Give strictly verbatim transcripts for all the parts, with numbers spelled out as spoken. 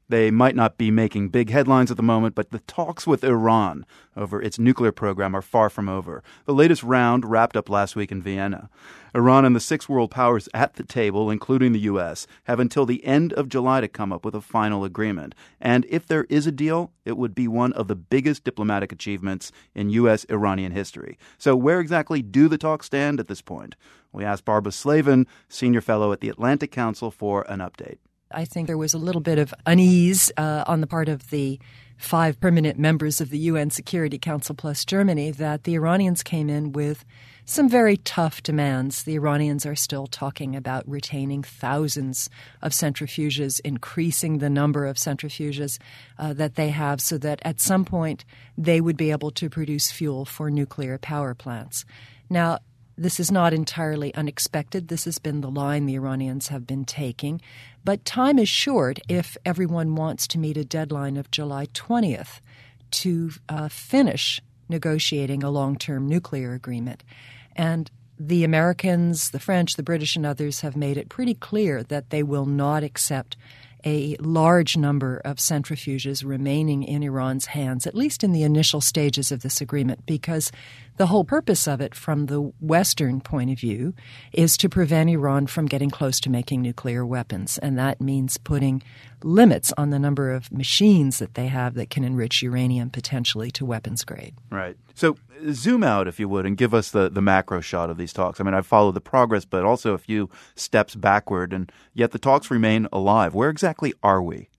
They might not be making big headlines at the moment, but the talks with Iran over its nuclear program are far from over. The latest round wrapped up last week in Vienna. Iran and the six world powers at the table, including the U S, have until the end of July to come up with a final agreement. And if there is a deal, it would be one of the biggest diplomatic achievements in U S Iranian history. So where exactly do the talks stand at this point? We asked Barbara Slavin, senior fellow at the Atlantic Council, for an update. I think there was a little bit of unease uh, on the part of the five permanent members of the U N Security Council plus Germany that the Iranians came in with some very tough demands. The Iranians are still talking about retaining thousands of centrifuges, increasing the number of centrifuges uh, that they have so that at some point they would be able to produce fuel for nuclear power plants. Now, this is not entirely unexpected. This has been the line the Iranians have been taking. But time is short if everyone wants to meet a deadline of July twentieth to uh, finish negotiating a long-term nuclear agreement. And the Americans, the French, the British, and others have made it pretty clear that they will not accept a large number of centrifuges remaining in Iran's hands, at least in the initial stages of this agreement, because the whole purpose of it from the Western point of view is to prevent Iran from getting close to making nuclear weapons. And that means putting limits on the number of machines that they have that can enrich uranium potentially to weapons grade. Right. So zoom out, if you would, and give us the, the macro shot of these talks. I mean, I've followed the progress, but also a few steps backward, and yet the talks remain alive. Where exactly are we?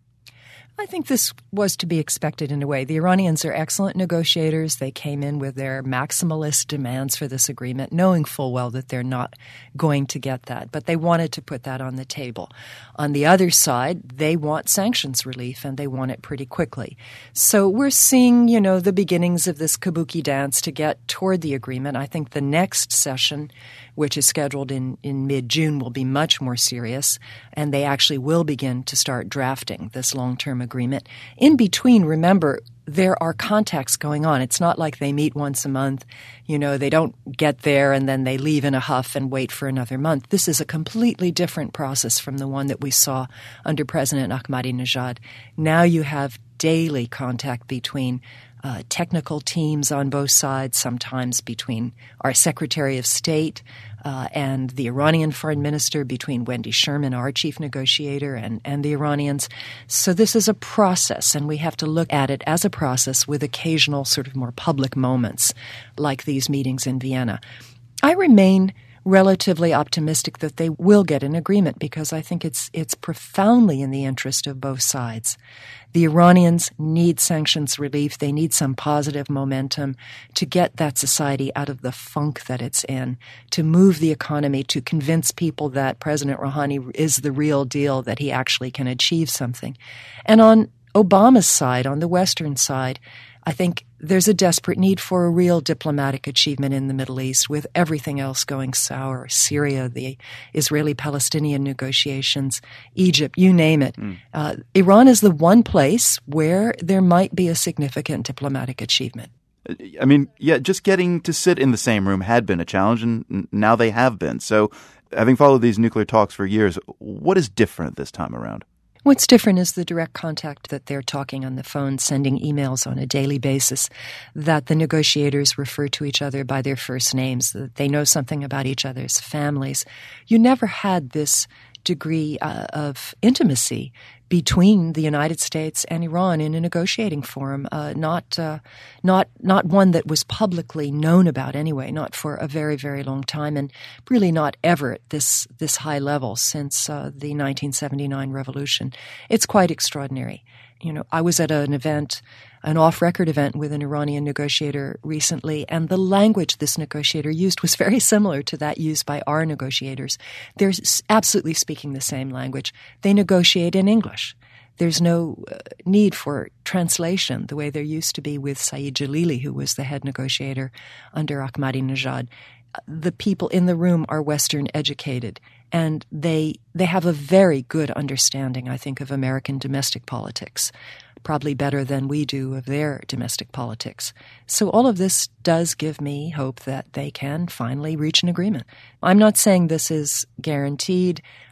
I think this was to be expected in a way. The Iranians are excellent negotiators. They came in with their maximalist demands for this agreement, knowing full well that they're not going to get that. But they wanted to put that on the table. On the other side, they want sanctions relief, and they want it pretty quickly. So we're seeing, you know, the beginnings of this kabuki dance to get toward the agreement. I think the next session, which is scheduled in, in mid-June, will be much more serious, and they actually will begin to start drafting this long-term agreement. In between, remember, there are contacts going on. It's not like they meet once a month. You know, they don't get there and then they leave in a huff and wait for another month. This is a completely different process from the one that we saw under President Ahmadinejad. Now you have daily contact between Uh, technical teams on both sides, sometimes between our Secretary of State uh, and the Iranian Foreign Minister, between Wendy Sherman, our chief negotiator, and, and the Iranians. So this is a process, and we have to look at it as a process with occasional sort of more public moments like these meetings in Vienna. I remain relatively optimistic that they will get an agreement because I think it's it's profoundly in the interest of both sides. The Iranians need sanctions relief. They need some positive momentum to get that society out of the funk that it's in, to move the economy, to convince people that President Rouhani is the real deal, that he actually can achieve something. And on Obama's side, on the Western side, I think there's a desperate need for a real diplomatic achievement in the Middle East with everything else going sour. Syria, the Israeli-Palestinian negotiations, Egypt, you name it. Mm. Uh, Iran is the one place where there might be a significant diplomatic achievement. I mean, yeah, just getting to sit in the same room had been a challenge, and now they have been. So having followed these nuclear talks for years, what is different this time around? What's different is the direct contact that they're talking on the phone, sending emails on a daily basis, that the negotiators refer to each other by their first names, that they know something about each other's families. You never had this degree uh, of intimacy between the United States and Iran in a negotiating forum, uh, not uh, not not one that was publicly known about anyway, not for a very, very long time, and really not ever at this this high level since uh, the nineteen seventy-nine revolution. It's quite extraordinary. You know, I was at an event, an off-record event with an Iranian negotiator recently, and the language this negotiator used was very similar to that used by our negotiators. They're absolutely speaking the same language. They negotiate in English. There's no uh, need for translation the way there used to be with Saeed Jalili, who was the head negotiator under Ahmadinejad. The people in the room are Western educated, and they they have a very good understanding, I think, of American domestic politics, probably better than we do of their domestic politics. So all of this does give me hope that they can finally reach an agreement. I'm not saying this is guaranteed.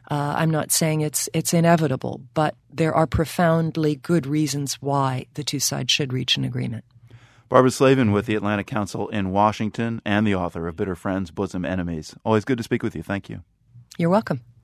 Uh, I'm not saying it's it's inevitable, but there are profoundly good reasons why the two sides should reach an agreement. Barbara Slavin with the Atlantic Council in Washington and the author of Bitter Friends, Bosom Enemies. Always good to speak with you. Thank you. You're welcome.